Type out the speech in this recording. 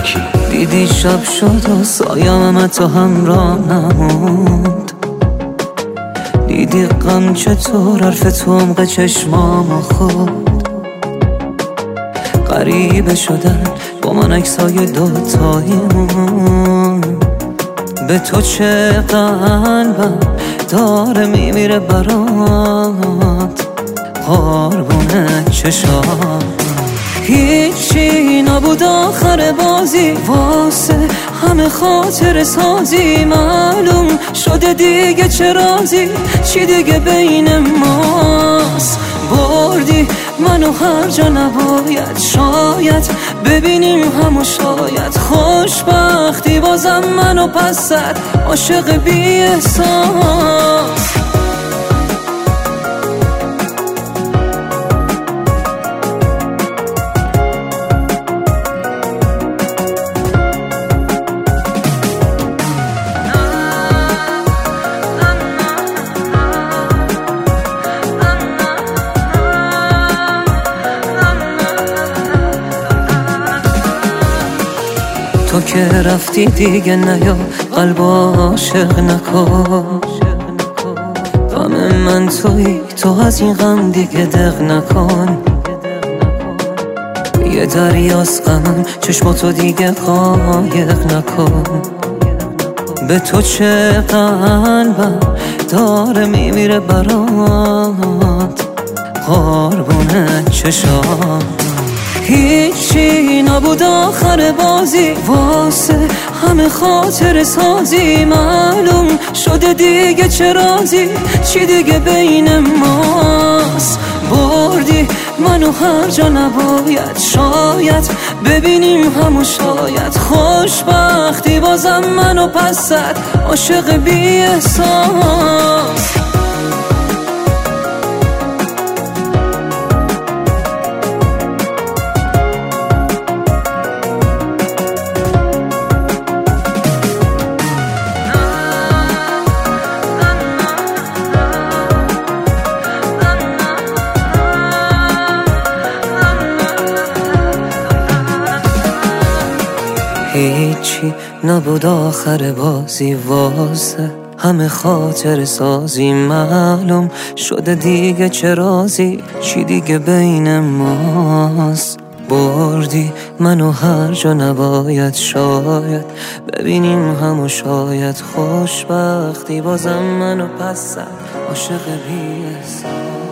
یکی. دیدی شب شد و سایم تو همراه نموند، دیدی غم چطور حرف تو عمق چشمام خود. غریبه شدن با من عکسای دوتاییمون، به تو چه قلبم داره میمیره برات، قربون چشات. هیچی نبود آخر بازی واسه همه خاطر سازی، معلوم شده دیگه چه رازی، چی دیگه بین ماست. بردی منو هر جا نباید، شاید ببینیم همو، شاید خوشبختی بازم منو پس زد، عاشق بی احساس. تو که رفتی دیگه نیا قلب عاشق نکن، غم من تویی، تو از این غم دیگه دق نکن. یه دریاست غمم، چشماتو دیگه قایق نکن. به تو چه قلبم داره میمیره برات، قربون چشات. هیچی نبود آخر بازی واسه همه خاطر سازی، معلوم شده دیگه چه رازی، چی دیگه بین ماست. بردی منو هر جا نباید، شاید ببینیم همو، شاید خوشبختی بازم منو پس زد، عاشق بی احساس. هیچی نبود آخر بازی واسه همه خاطر سازی، معلوم شده دیگه چه رازی، چی دیگه بین ماست. بردی منو هر جا نباید، شاید ببینیم همو، شاید خوشبختی بازم منو پس زد، عاشق بی احساس.